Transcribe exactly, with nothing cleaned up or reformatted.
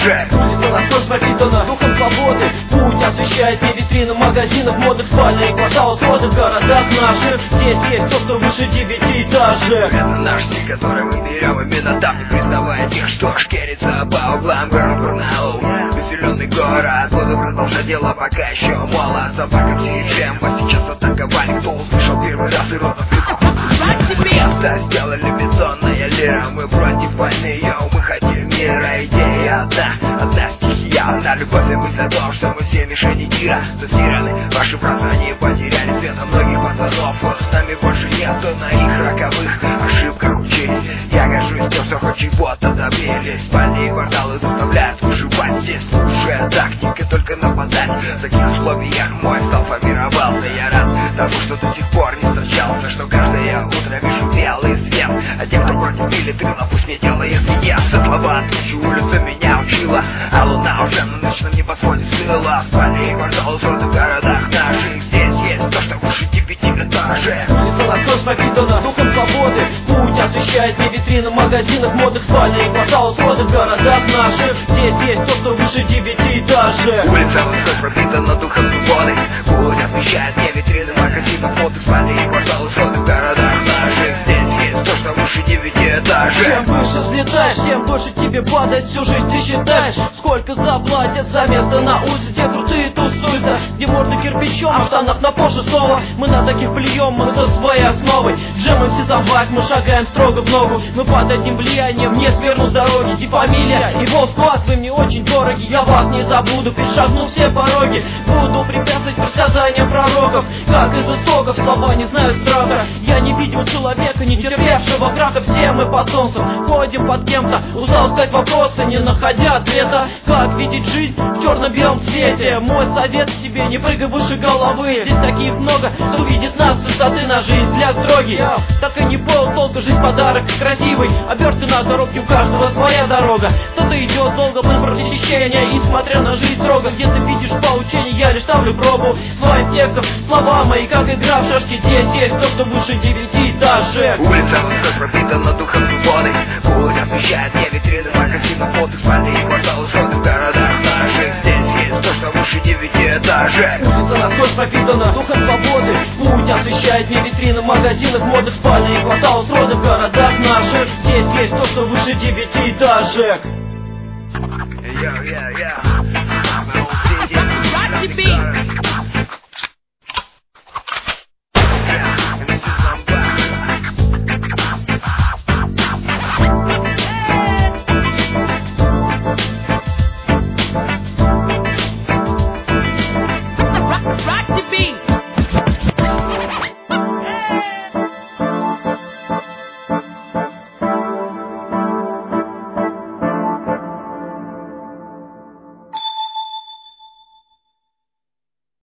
этажек. Улица насквозь пропитана духом свободы. Путь освещает мне витрины магазинов, модных спальных кварталов, сходов в городах наших. Здесь есть то, что выше девятиэтажек. Это наш стиль, который мы берем именно там, не признавая тех, что шкерится по углам. Город Барнаул, населенный город, буду продолжать дело, пока еще молод. Собака си джем, а сейчас атаковали. Кто услышал первый раз и ротов место сделали бетонная лира. Мы против войны, йоу, мы хотим мира. Идея одна, одна стихия, одна любовь и мысль о том, что мы все мишени тира. Затеряны ваши фразы, они потеряли цвет от многих пацанов. С нами больше нету на их роковых ошибках учились. Я горжусь тем, что хоть чего-то добились. Спальни и кварталы заставляют выживать. Здесь лучшая тактика только нападать. В таких условиях мой стал формировался. Я рад тому, что до сих пор не встречался, что каждое утро вижу белый свет. А те, кто против билетрина, пусть не делает меня. Все слова тысячи улица меня учила, а луна уже на ночном небосводе сыла. Спальни и кварталы сроды в городах наших. Здесь есть то, что выше девятиэтажек. Улица насквозь пропитана духом свободы. Путь освещает мне витрины магазинов, модных спальных кварталов, сходов в городах наших. Здесь есть то, что выше девятиэтажек. Улица насквозь пропитана духом свободы. Путь освещает мне витрины магазинов, модных спальных кварталов, сходов в городах наших. Здесь есть то, что выше девятиэтажек. Чем выше взлетаешь, тем больше тебе падать. Всю жизнь ты считаешь, сколько заплатят за место на улице. Те крутые тусуются, где морды кирпичом, а в штанах на пол-шестого. Мы на таких плюем, мы со своей основой. Джем все забавь, мы шагаем строго в ногу. Мы под одним влиянием не сверну с дороги. Ди фамилия и волк-класс, вы мне очень дороги. Я вас не забуду, перешагну все пороги. Буду препятствовать предсказаниям пророков. Как из истоков слова не знают страха. Я не видел человека, не терпевшего краха. Все мы под солнцем ходим под кем-то. Устал искать вопросы, не находя ответа. Как видеть жизнь в черно-белом свете? Мой совет тебе, не прыгай выше головы. Здесь таких много, кто видит нас с высоты. На жизнь взгляд строгий, так и не понял толка. Жизнь подарок красивый, обертка на дороге, у каждого своя дорога. Кто-то идет долго, мы против течения. И смотря на жизнь строго, где ты видишь поучение, я лишь ставлю пробу своим текстом. Слова мои, как игра в шашки. Здесь есть то, что выше девятиэтажек. Улица насквозь пропитана духом свободы. Путь освещает мне витрины магазинов, модных спальных кварталов, сходов в городах наших. Здесь есть то, что выше девятиэтажек. Улица насквозь пропитана духом свободы. Путь освещает мне витрины магазинов, модных спальных кварталов, сходов в городах наших. Здесь есть то, что выше девятиэтажек. Yeah, yeah, yeah.